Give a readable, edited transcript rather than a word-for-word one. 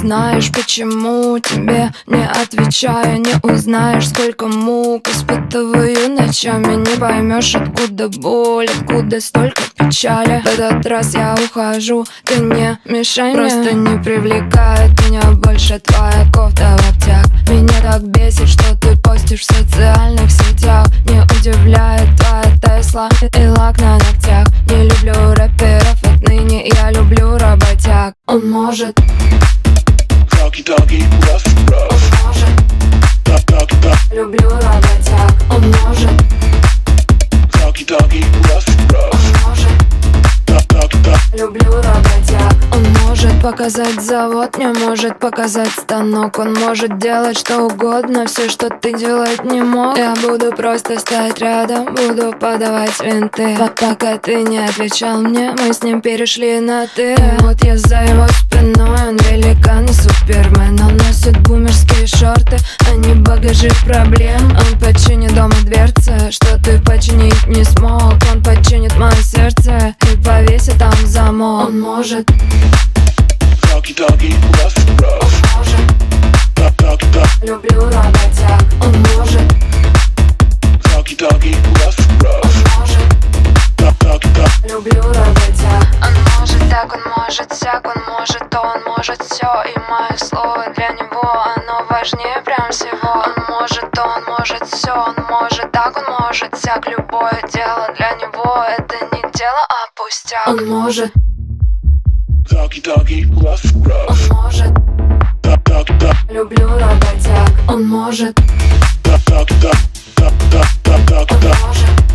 знаешь, почему тебе не отвечаю. Не узнаешь, сколько мук испытываю ночами. Не поймешь, откуда боль, откуда столько печали. В этот раз я ухожу, ты не мешай мне. Просто не привлекает меня больше твоя кофта в обтяг. Меня так бесит, что ты постишь в социальных сетях. Не удивляет твоя Тесла и лак на ногтях. Не люблю рэперов отныне, я люблю работяг. Он может. Talkie, rough, rough. Он может. Люблю работяг. Он может. Talkie, rough, rough. Он может. Люблю работяг. Он может показать завод, не может показать станок. Он может делать что угодно, все, что ты делать не мог. Я буду просто стоять рядом, буду подавать винты. Пока ты не отвечал мне, мы с ним перешли на ты. И вот я за его спиной, он великан и супермен. Он носит бумерские шорты, а не багажи проблем. Он починит дома дверцы, что ты починить не смог. Он починит мое сердце и повесит там замок. Он может. Talkie, rough, rough. Он может. Люблю работяг. Он может. Talkie, rough, rough. Он может. Люблю работяг. Он может так, он может сяк, он может то, он может все. И мое слово для него, оно важнее прям всего. Он может то, он может все, он может так, он может сяк. Любое дело для него, это не дело, а пустяк. Он может. Talkie, rough, rough. Он может. Люблю работяг. Он может. Он может.